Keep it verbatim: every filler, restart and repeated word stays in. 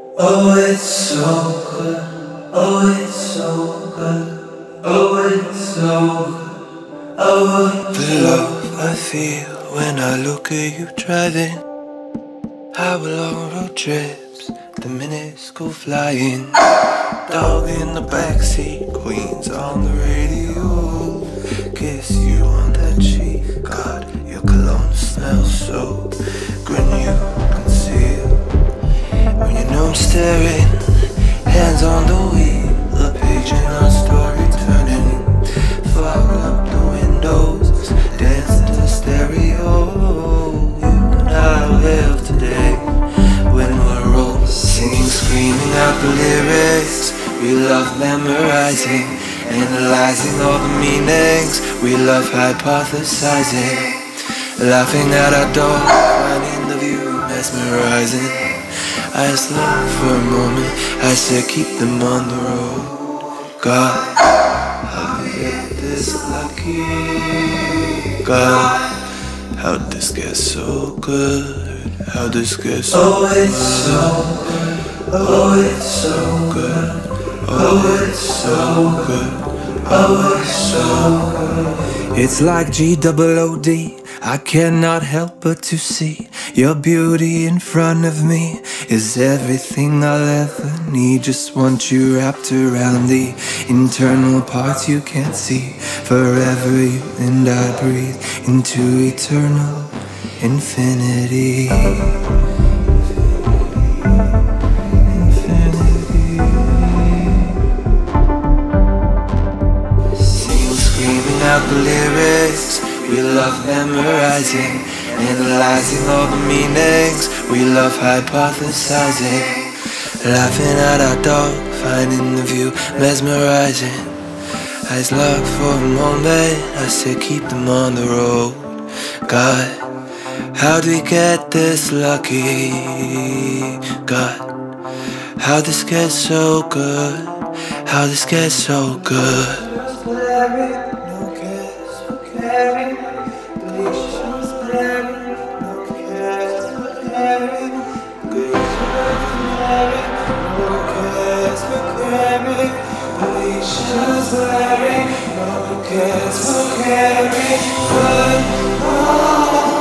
Oh, it's so good. Oh, it's so good. Oh, it's so good. Oh, the love I feel when I look at you driving. Our long road trips, the minutes go flying. Dog in the backseat, Queens on the radio. Kiss you on the cheek, God, your cologne smells so good you conceal. When you know I'm staring, hands on the wheel, a page in our story turning. Fog up the windows, dance to the stereo. You and I live today when we're old, singing, screaming out the lyrics. We love memorizing, analyzing all the meanings. We love hypothesizing, laughing at our dog, finding the view mesmerizing. I just look for a moment, I said keep them on the road. God, how did we get this lucky? God, how'd this get so good? How'd this get so good? Oh, it's so good. Oh, it's so good. Oh, it's so good. Oh, it's so good. It's like G O O D. I cannot help but to see your beauty in front of me is everything I'll ever need. Just want you wrapped around the internal parts you can't see. Forever you and I breathe into eternal infinity. Infinity. Sing, screaming out the lyrics. We love memorizing, analyzing all the meanings. We love hypothesizing, laughing at our dog, finding the view mesmerizing. I just look for a moment, I said keep them on the road. God, how'd we get this lucky? God, how'd this get so good? How'd this get so good? Alicia's wearing, no one cares for caring, but oh.